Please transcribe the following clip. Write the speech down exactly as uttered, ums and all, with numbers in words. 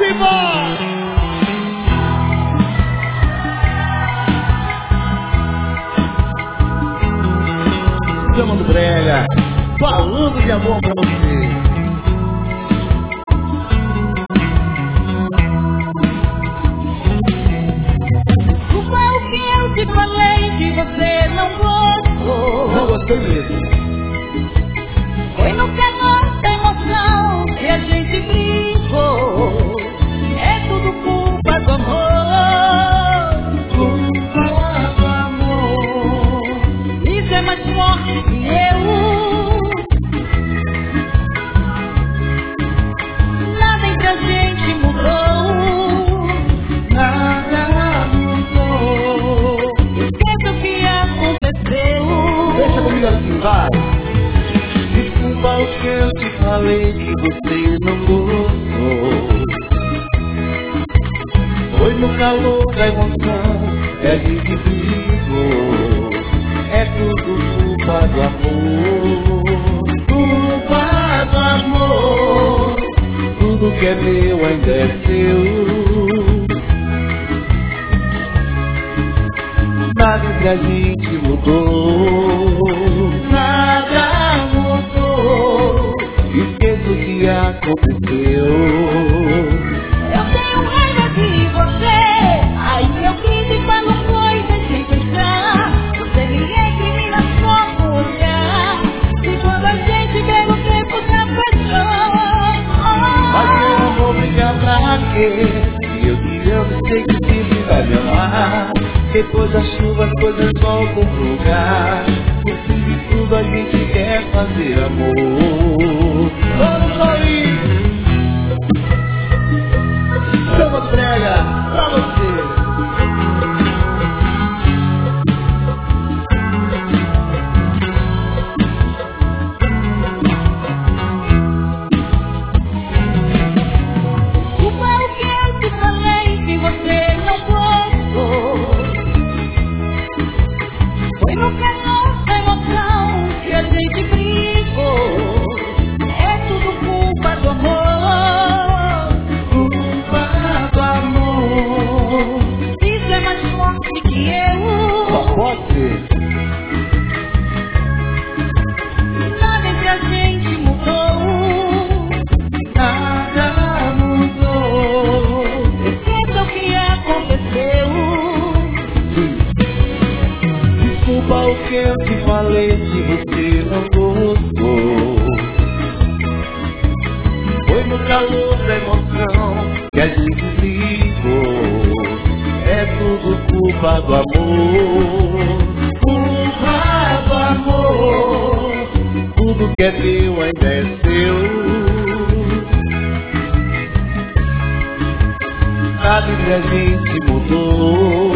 Simbora! Dama do Brega, falando de amor pra você. Desculpa o que eu te falei que você não gostou. Não gostei mesmo. Foi no calor da emoção que a gente brigou. É tudo culpa do amor. Culpa do amor. Isso é mais forte que eu. Nada entre a gente mudou. Nada mudou. Esqueça o que aconteceu. Deixa comigo assim, vai. Desculpa o que eu te falei que você não gostou. Foi no calor da emoção que a gente brigou. É tudo culpa do amor. Culpa do amor. Tudo que é meu ainda é seu. Nada entre a gente mudou. Nada mudou. Esqueça o que aconteceu. Eu tenho raiva de você. Aí eu grito e falo coisas sem pensar. Você me recrimina só com olhar. E quando a gente vê o tempo da paixão. Mas eu não vou brigar pra quê? Se eu te amo, sei que sempre vai me amar. Depois da chuva as coisas voltam pro lugar. No fim de tudo a gente quer fazer amor. Vamos sorrir. Chama do Brega pra você. Desculpa o que eu te falei que você não gostou. Foi no calor da emoção que a gente brigou. É tudo culpa do amor. Culpa do amor. Isso é mais forte que eu. Só pode ser. Nada entre a gente mudou. Nada mudou. Esqueça o que aconteceu. Desculpa o que eu te falei que você não gostou. Foi no calor da emoção que a gente brigou. É tudo culpa do amor. Culpa do amor. Tudo que é meu ainda é seu. Nada entre a gente mudou.